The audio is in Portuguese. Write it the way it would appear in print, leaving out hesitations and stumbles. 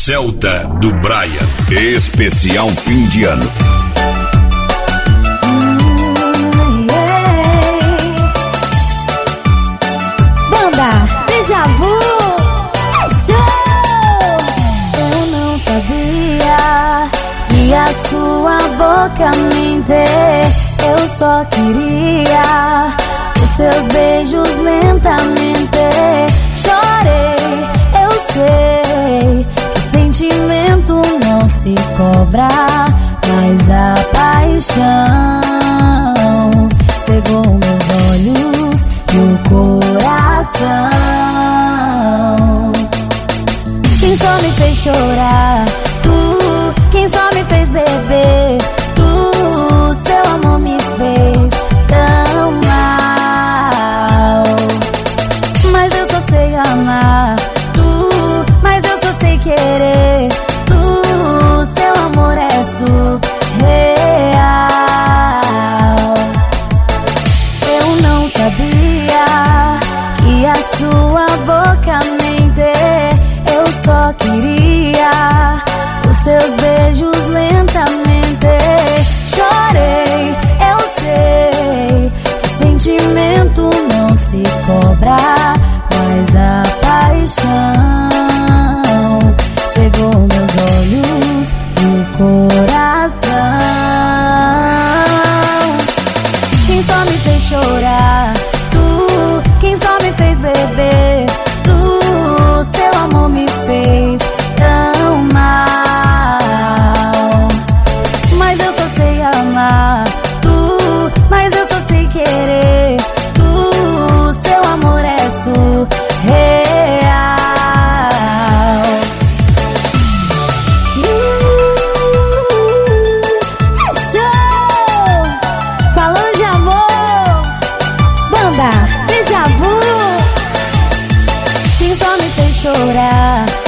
Celta do Brian. Especial fim de ano. Banda Déjà Vu. Eu não sabia que a sua boca mentir. Eu só queria os seus beijos lentamente. Chorei, eu sei que sentimento não se cobra, mas a paixão cegou meus olhos e o coração. Quem só me fez chorar, tu. Quem só me fez beber, tu. Seu amor me fez tão mal. Mas eu só sei amar, tu. Mas eu só sei querer, tu. Seu amor é surreal. Eu não sabia que a sua boca mentir. Eu só queria os seus beijos lentamente. Chorei, eu sei que sentimento não se cobra, mas a paixão cegou meus olhos e o coração. Quem só me fez chorar, tu. Quem só me fez beber, tu. Seu amor me fez tão mal. Mas eu só sei amar, tu. Mas eu só sei querer, tu. Seu amor é surreal. Show! Falando de amor, Banda Déjà Vu. Quem só me fez chorar,